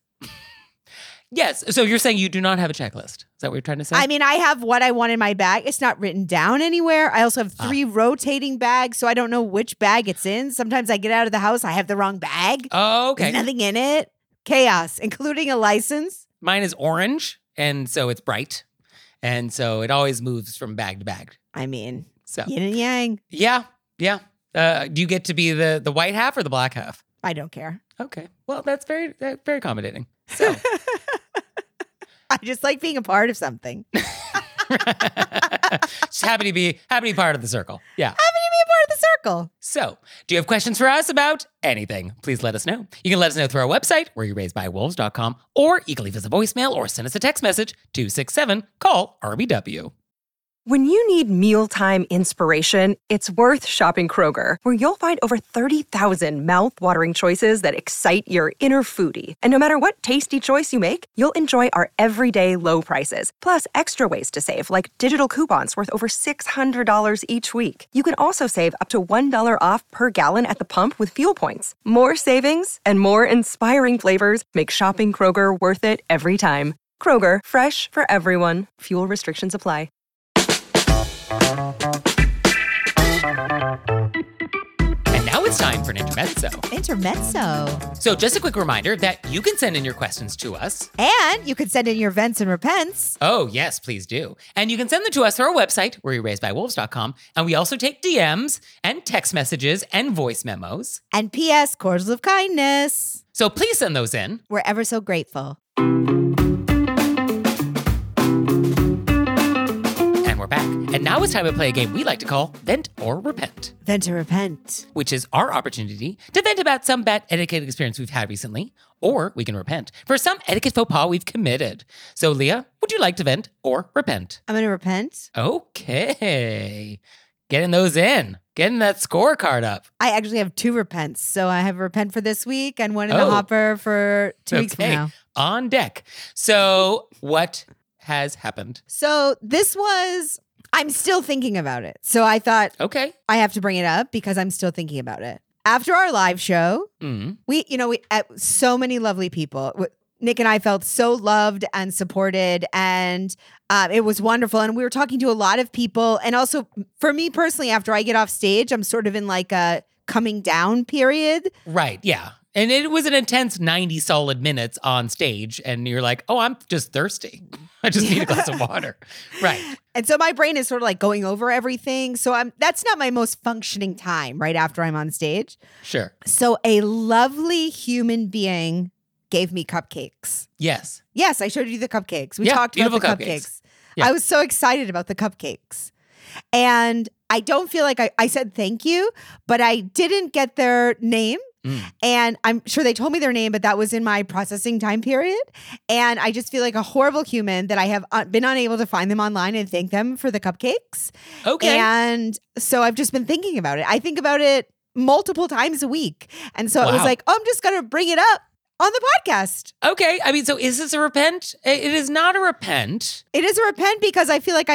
S1: Yes. So you're saying you do not have a checklist. Is that what you're trying to say?
S2: I have what I want in my bag. It's not written down anywhere. I also have 3 rotating bags, so I don't know which bag it's in. Sometimes I get out of the house, I have the wrong bag.
S1: Oh, okay.
S2: There's nothing in it. Chaos, including a license.
S1: Mine is orange, and so it's bright. And so it always moves from bag to bag.
S2: So
S1: So
S2: yin and yang.
S1: yeah. Do you get to be the white half or the black half?
S2: I don't care.
S1: Okay. Well, that's very accommodating. So
S2: I just like being a part of something.
S1: just happy to be part of the circle. Yeah.
S2: Happy to be a part of the circle.
S1: So, do you have questions for us about anything? Please let us know. You can let us know through our website, wereyouRaisedByWolves.com, or you can leave us a voicemail or send us a text message, 267-CALL RBW.
S4: When you need mealtime inspiration, it's worth shopping Kroger, where you'll find over 30,000 mouth-watering choices that excite your inner foodie. And no matter what tasty choice you make, you'll enjoy our everyday low prices, plus extra ways to save, like digital coupons worth over $600 each week. You can also save up to $1 off per gallon at the pump with fuel points. More savings and more inspiring flavors make shopping Kroger worth it every time. Kroger, fresh for everyone. Fuel restrictions apply.
S1: And now it's time for an intermezzo.
S2: Intermezzo.
S1: So just a quick reminder that you can send in your questions to us.
S2: And you could send in your vents and repents.
S1: Oh, yes, please do. And you can send them to us through our website, wereyouRaisedByWolves.com. And we also take DMs and text messages and voice memos.
S2: And P.S. Cordials of kindness.
S1: So please send those in.
S2: We're ever so grateful.
S1: And we're back. And now it's time to play a game we like to call Vent or Repent,
S2: Vent or repent.
S1: which is our opportunity to vent about some bad etiquette experience we've had recently, or we can repent for some etiquette faux pas we've committed. So, Leah, would you like to vent or repent?
S2: I'm going to repent.
S1: Okay. Getting those in. Getting that scorecard up.
S2: I actually have 2 repents. So I have a repent for this week and one in the
S1: Oh.
S2: hopper for 2 weeks from
S1: Okay.
S2: now.
S1: On deck. So what has happened?
S2: So I'm still thinking about it. So I thought
S1: Okay.
S2: I have to bring it up because I'm still thinking about it. After our live show,
S1: Mm.
S2: we so many lovely people. Nick and I felt so loved and supported, and it was wonderful. And we were talking to a lot of people. And also, for me personally, after I get off stage, I'm sort of in like a coming down period.
S1: Right. Yeah. And it was an intense 90 solid minutes on stage. And you're like, oh, I'm just thirsty. I just need a glass of water. Right.
S2: And so my brain is sort of like going over everything. So that's not my most functioning time right after I'm on stage.
S1: Sure.
S2: So a lovely human being gave me cupcakes.
S1: Yes.
S2: Yes, I showed you the cupcakes. We
S1: Yeah,
S2: talked about the
S1: beautiful
S2: cupcakes.
S1: cupcakes. Yeah.
S2: I was so excited about the cupcakes. And I don't feel like I said thank you, but I didn't get their name.
S1: Mm.
S2: And I'm sure they told me their name, but that was in my processing time period. And I just feel like a horrible human that I have been unable to find them online and thank them for the cupcakes.
S1: Okay.
S2: And so I've just been thinking about it. I think about it multiple times a week. And so it was
S1: Wow.
S2: like, oh, I'm just going to bring it up on the podcast.
S1: Okay. I mean, so is this a repent? It is not a repent.
S2: It is a repent because I feel like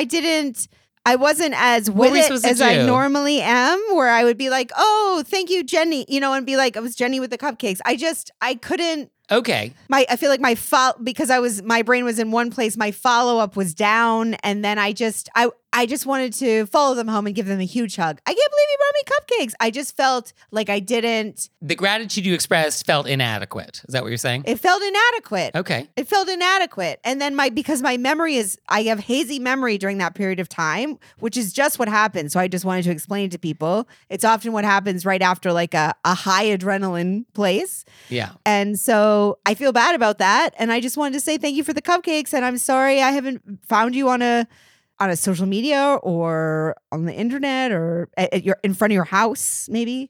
S2: I wasn't as with
S1: were we
S2: it
S1: supposed to
S2: as I
S1: do?
S2: normally am, where I would be like, oh, thank you, Jenny, and be like, it was Jenny with the cupcakes. I couldn't,
S1: Okay.
S2: I feel like because my brain was in one place, my follow-up was down. And then I just wanted to follow them home and give them a huge hug. I can't believe you brought me cupcakes. I just felt like I didn't,
S1: The gratitude you expressed felt inadequate. Is that what you're saying?
S2: it felt inadequate.
S1: Okay.
S2: It felt inadequate. And then because my memory I have hazy memory during that period of time, which is just what happens. So I just wanted to explain it to people. It's often what happens right after like a high adrenaline place.
S1: Yeah.
S2: And so I feel bad about that. And I just wanted to say thank you for the cupcakes. And I'm sorry I haven't found you on a social media or on the internet or in front of your house, maybe.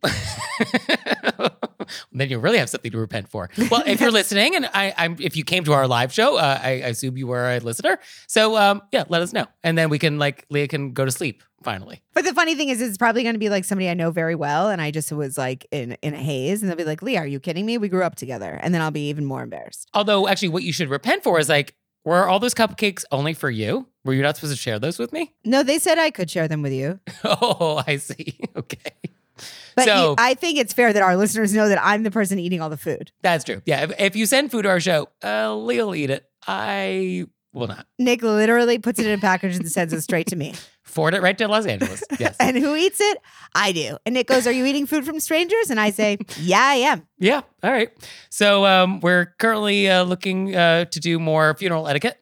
S1: Then you really have something to repent for. Well, if you're listening, and if you came to our live show, I assume you were a listener. So yeah, let us know, and then we can Leah can go to sleep finally.
S2: But the funny thing is, it's probably going to be like somebody I know very well, and I just was like in a haze, and they'll be like, "Leah, are you kidding me? We grew up together," and then I'll be even more embarrassed.
S1: Although, actually, what you should repent for is were all those cupcakes only for you? Were you not supposed to share those with me?
S2: No, they said I could share them with you,
S1: Oh, I see. Okay.
S2: but
S1: So-
S2: I think it's fair that our listeners know that I'm the person eating all the food.
S1: That's true. Yeah. If you send food to our show, Leah will eat it. I will not.
S2: Nick literally puts it in a package and sends it straight to me.
S1: Forward it right to Los Angeles. Yes.
S2: And who eats it? I do. And Nick goes, "Are you eating food from strangers?" And I say, "Yeah, I am."
S1: Yeah. All right. So we're currently looking to do more funeral etiquette.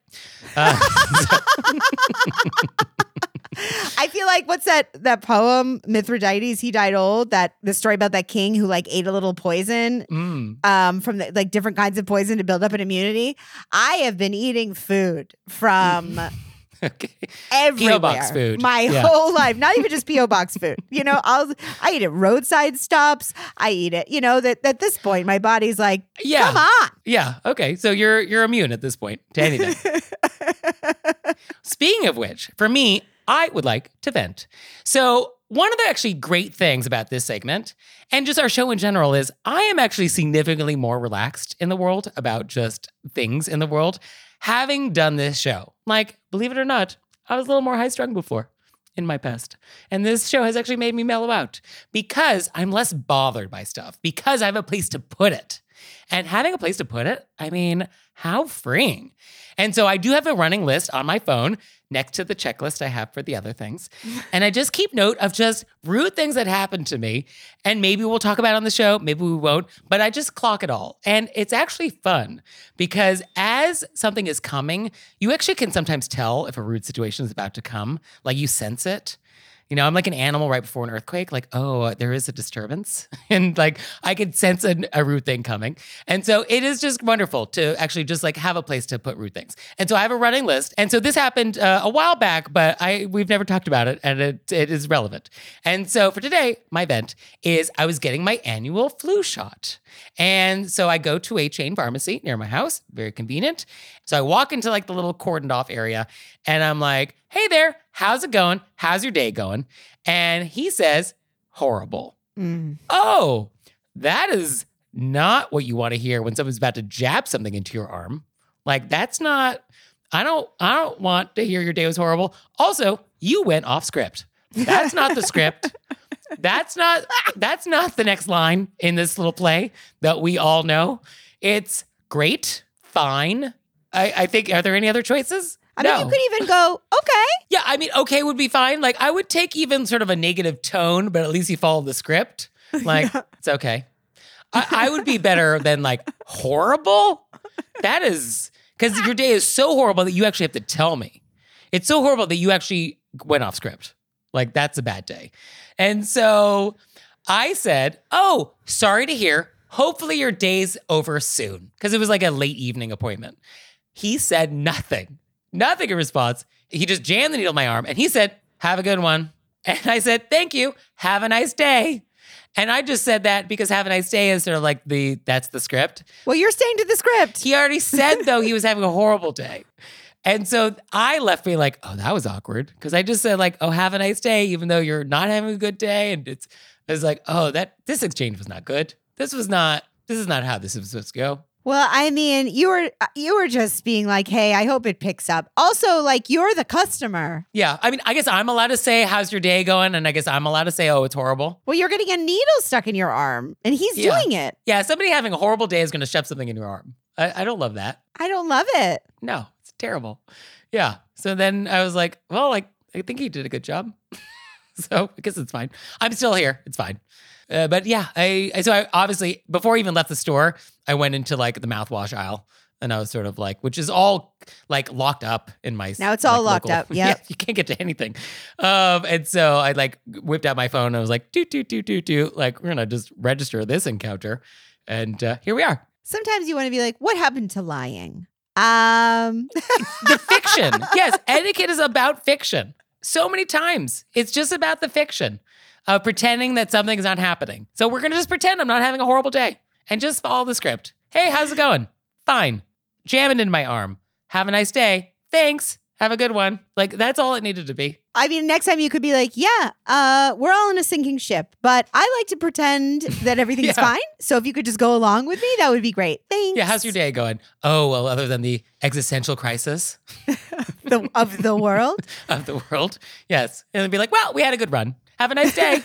S2: I feel like what's that poem, Mithridates, he died old, the story about that king who ate a little poison from the different kinds of poison to build up an immunity. I have been eating food from
S1: Okay.
S2: everywhere.
S1: P.O. box food.
S2: My
S1: Yeah.
S2: whole life, not even just P.O. box food. I eat at roadside stops. I eat it, that at this point my body's like,
S1: Yeah.
S2: come on.
S1: Yeah. Okay. So you're immune at this point to anything. Speaking of which, for me, I would like to vent. So one of the actually great things about this segment and just our show in general is I am actually significantly more relaxed in the world about just things in the world having done this show. Believe it or not, I was a little more high strung before in my past. And this show has actually made me mellow out because I'm less bothered by stuff, because I have a place to put it. And having a place to put it, I mean, how freeing. And so I do have a running list on my phone next to the checklist I have for the other things. And I just keep note of just rude things that happened to me. And maybe we'll talk about it on the show, maybe we won't, but I just clock it all. And it's actually fun because as something is coming, you actually can sometimes tell if a rude situation is about to come. You sense it. I'm like an animal right before an earthquake. Oh, there is a disturbance. And I could sense a rude thing coming. And so it is just wonderful to actually just have a place to put rude things. And so I have a running list. And so this happened a while back, but we've never talked about it and it is relevant. And so for today, my vent is I was getting my annual flu shot. And so I go to a chain pharmacy near my house, very convenient. So I walk into like the little cordoned off area and I'm like, hey there, how's it going? How's your day going? And he says, horrible. Oh, that is not what you want to hear when someone's about to jab something into your arm. Like that's not, I don't want to hear your day was horrible. Also, you went off script. That's not the script. That's not the next line in this little play that we all know. It's great, fine. I think, are there any other choices?
S2: I mean, you could even go, okay.
S1: Yeah, I mean, okay would be fine. Like, I would take even sort of a negative tone, but at least you follow the script. Like, it's okay. I would be better than like horrible. That is, because your day is so horrible that you actually have to tell me. It's so horrible that you actually went off script. Like, that's a bad day. And so I said, oh, sorry to hear. Hopefully your day's over soon. Because it was like a late evening appointment. He said nothing. Nothing in response. He just jammed the needle in my arm and he said, have a good one. And I said, thank you. Have a nice day. And I just said that because have a nice day is sort of like that's the script.
S2: Well, you're staying to the script.
S1: He already said, though, he was having a horrible day. And so I left being like, oh, that was awkward. Because I just said like, oh, have a nice day, even though you're not having a good day. And it was like, oh, this exchange was not good. This is not how this is supposed to go.
S2: Well, I mean, you were just being like, hey, I hope it picks up. Also, like, you're the customer.
S1: Yeah. I mean, I guess I'm allowed to say, how's your day going? And I guess I'm allowed to say, oh, it's horrible.
S2: Well, you're getting a needle stuck in your arm and he's doing it.
S1: Yeah. Somebody having a horrible day is going to shove something in your arm. I don't love that.
S2: I don't love it.
S1: No, it's terrible. Yeah. So then I was like, well, like, I think he did a good job. So I guess it's fine. I'm still here. It's fine. But yeah, so I obviously, before I even left the store, I went into like the mouthwash aisle and I was sort of like, which is all like locked up in my.
S2: Now it's all locked
S1: local,
S2: up. Yep.
S1: Yeah. You can't get to anything. And so I like whipped out my phone and I was like, do, like, we're going to just register this encounter. And here we are.
S2: Sometimes you want to be like, what happened to lying?
S1: The fiction. Yes. Etiquette is about fiction. So many times it's just about the fiction. Pretending that something's not happening. So we're going to just pretend I'm not having a horrible day and just follow the script. Hey, how's it going? Fine. Jamming in my arm. Have a nice day. Thanks. Have a good one. Like, that's all it needed to be.
S2: I mean, next time you could be like, yeah, we're all in a sinking ship, but I like to pretend that everything's fine. So if you could just go along with me, that would be great. Thanks.
S1: Yeah, how's your day going? Oh, well, other than the existential crisis
S2: of the world?
S1: Of the world. Yes. And then be like, well, we had a good run. Have a nice day.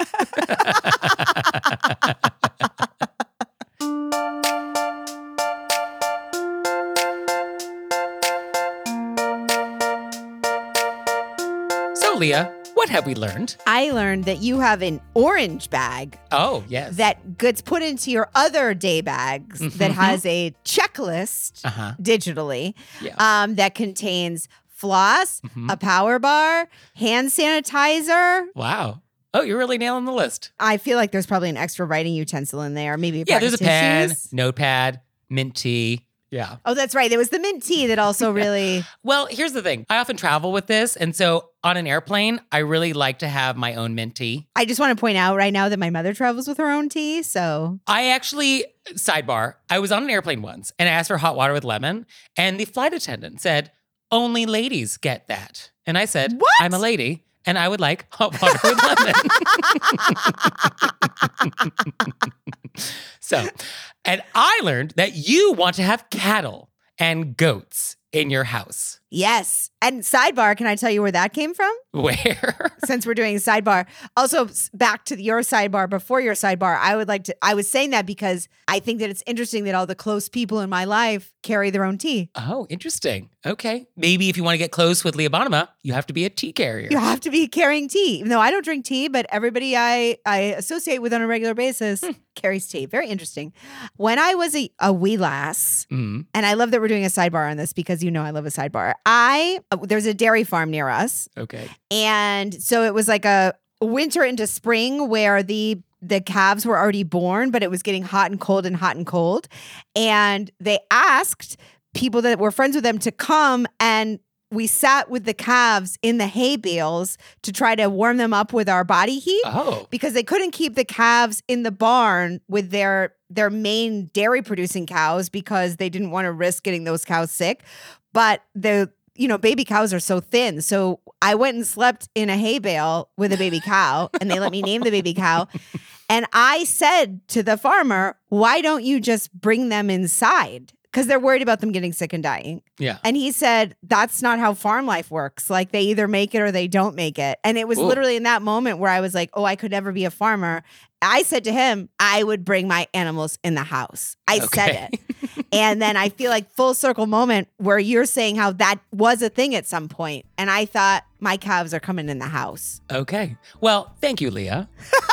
S1: So, Leah, what have we learned?
S2: I learned that you have an orange bag.
S1: Oh, yes.
S2: That gets put into your other day bags that has a checklist digitally that contains floss, a power bar, hand sanitizer.
S1: Wow. Oh, you're really nailing the list.
S2: I feel like there's probably an extra writing utensil in there. Maybe
S1: there's a pen,
S2: tissues.
S1: notepad, mint tea. Yeah.
S2: Oh, that's right. There was the mint tea that also really...
S1: Well, here's the thing. I often travel with this. And so on an airplane, I really like to have my own mint tea.
S2: I just want to point out right now that my mother travels with her own tea. So
S1: I actually, sidebar, I was on an airplane once and I asked for hot water with lemon. And the flight attendant said, only ladies get that. And I said,
S2: what?
S1: I'm a lady and I would like hot water with lemon. So, and I learned that you want to have cattle and goats in your house.
S2: Yes. And sidebar, can I tell you where that came from?
S1: Where?
S2: Since we're doing a sidebar. Also, back to your sidebar, before your sidebar, I was saying that because I think that it's interesting that all the close people in my life carry their own tea.
S1: Oh, interesting. Okay. Maybe if you want to get close with Leah Bonnema, you have to be a tea carrier.
S2: You have to be carrying tea. Even though I don't drink tea, but everybody I associate with on a regular basis carries tea. Very interesting. When I was a wee lass, and I love that we're doing a sidebar on this because you know I love a sidebar. There's a dairy farm near us.
S1: Okay.
S2: And so it was like a winter into spring where the calves were already born, but it was getting hot and cold and hot and cold. And they asked people that were friends with them to come, and we sat with the calves in the hay bales to try to warm them up with our body heat.
S1: Oh.
S2: Because they couldn't keep the calves in the barn with their their main dairy producing cows because they didn't want to risk getting those cows sick. But baby cows are so thin. So I went and slept in a hay bale with a baby cow and they let me name the baby cow. And I said to the farmer, why don't you just bring them inside? Because they're worried about them getting sick and dying.
S1: Yeah.
S2: And he said, that's not how farm life works. Like they either make it or they don't make it. And it was
S1: Ooh.
S2: literally in that moment where I was like, oh, I could never be a farmer. I said to him, I would bring my animals in the house. I said it. And then I feel like full circle moment where you're saying how that was a thing at some point. And I thought my calves are coming in the house.
S1: Okay. Well, thank you, Leah.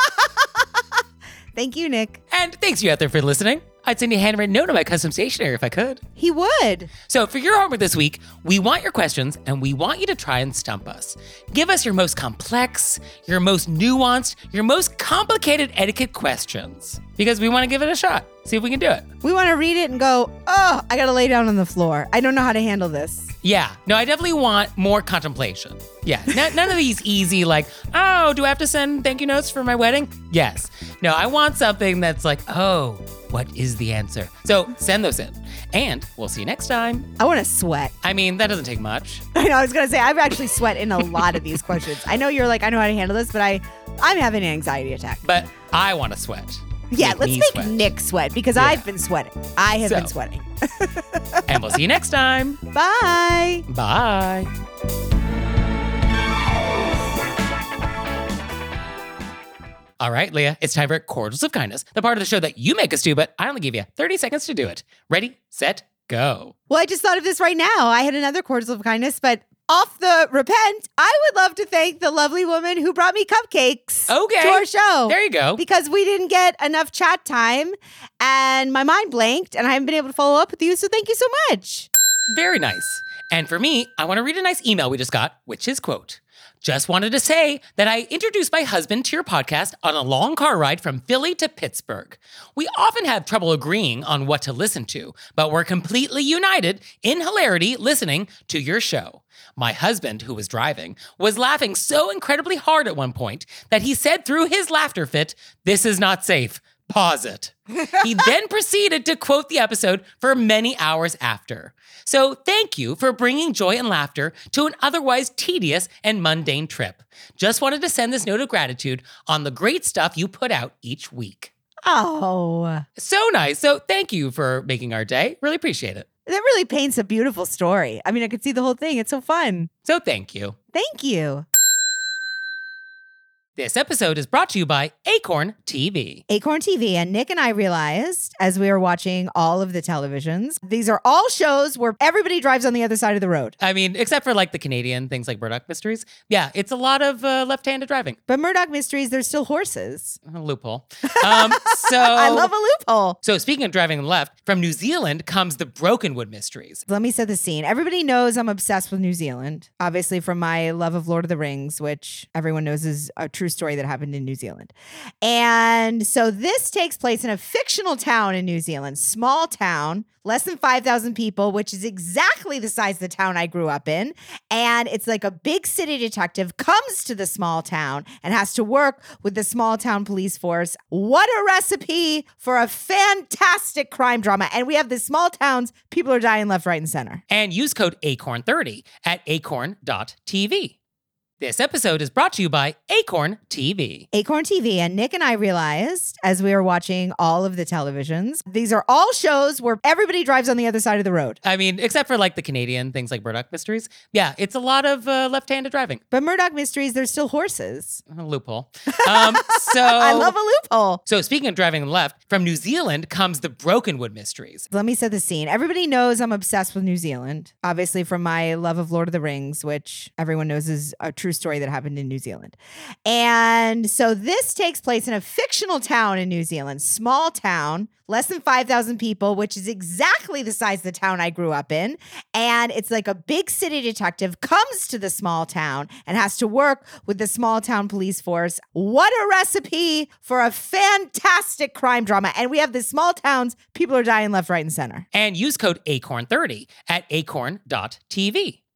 S2: Thank you, Nick.
S1: And thanks you out there for listening. I'd send you a handwritten note on my custom stationery if I could.
S2: He would.
S1: So for your homework this week, we want your questions and we want you to try and stump us. Give us your most complex, your most nuanced, your most complicated etiquette questions because we want to give it a shot. See if we can do it.
S2: We want to read it and go, oh, I got to lay down on the floor. I don't know how to handle this.
S1: Yeah, no, I definitely want more contemplation. Yeah, none of these easy like, oh, do I have to send thank you notes for my wedding? Yes. No, I want something that's like, oh, what is the answer? So send those in. And we'll see you next time.
S2: I want to sweat.
S1: I mean, that doesn't take much.
S2: I know, I was going to say, I've actually sweat in a lot of these questions. I know you're like, I know how to handle this, but I'm having an anxiety attack.
S1: But I want to sweat.
S2: Yeah, let's
S1: me
S2: make
S1: sweat.
S2: Nick sweat because
S1: Yeah.
S2: I've been sweating. I have been sweating.
S1: And we'll see you next time.
S2: Bye.
S1: Bye. All right, Leah, it's time for Cordials of Kindness, the part of the show that you make us do, but I only give you 30 seconds to do it. Ready, set, go.
S2: Well, I just thought of this right now. I had another cordial of kindness, but off the repent, I would love to thank the lovely woman who brought me cupcakes
S1: Okay.
S2: to our show.
S1: There you go.
S2: Because we didn't get enough chat time and my mind blanked and I haven't been able to follow up with you. So thank you so much.
S1: Very nice. And for me, I want to read a nice email we just got, which is, quote, just wanted to say that I introduced my husband to your podcast on a long car ride from Philly to Pittsburgh. We often have trouble agreeing on what to listen to, but we're completely united in hilarity listening to your show. My husband, who was driving, was laughing so incredibly hard at one point that he said through his laughter fit, "This is not safe. Pause it." He then proceeded to quote the episode for many hours after. So thank you for bringing joy and laughter to an otherwise tedious and mundane trip. Just wanted to send this note of gratitude on the great stuff you put out each week.
S2: Oh,
S1: So nice. So thank you for making our day. Really appreciate it.
S2: that really paints a beautiful story. I mean, I could see the whole thing. It's so fun.
S1: So thank you.
S2: Thank you.
S1: This episode is brought to you by Acorn TV.
S2: Acorn TV. And Nick and I realized as we were watching all of the televisions, these are all shows where everybody drives on the other side of the road.
S1: I mean, except for like the Canadian things like Murdoch Mysteries. Yeah, it's a lot of left-handed driving.
S2: But Murdoch Mysteries, there's still horses.
S1: A loophole.
S2: I love a loophole.
S1: So speaking of driving left, from New Zealand comes the Brokenwood Mysteries.
S2: Let me set the scene. Everybody knows I'm obsessed with New Zealand, obviously from my love of Lord of the Rings, which everyone knows is a true story that happened in New Zealand. And so this takes place in a fictional town in New Zealand, small town, less than 5,000 people, which is exactly the size of the town I grew up in. And it's like a big city detective comes to the small town and has to work with the small town police force. What a recipe for a fantastic crime drama. And we have the small towns, people are dying left, right, and center.
S1: And use code ACORN30 at acorn.tv. This episode is brought to you by Acorn TV.
S2: Acorn TV. And Nick and I realized as we were watching all of the televisions, these are all shows where everybody drives on the other side of the road.
S1: I mean, except for like the Canadian things like Murdoch Mysteries. Yeah, it's a lot of left-handed driving.
S2: But Murdoch Mysteries, there's still horses.
S1: A loophole.
S2: I love a loophole.
S1: So speaking of driving left, from New Zealand comes the Brokenwood Mysteries.
S2: Let me set the scene. Everybody knows I'm obsessed with New Zealand, obviously from my love of Lord of the Rings, which everyone knows is a true story that happened in New Zealand. And so this takes place in a fictional town in New Zealand, small town, less than 5,000 people, which is exactly the size of the town I grew up in. And it's like a big city detective comes to the small town and has to work with the small town police force. What a recipe for a fantastic crime drama. And we have the small towns, people are dying left, right, and center.
S1: And use code ACORN30 at acorn.tv.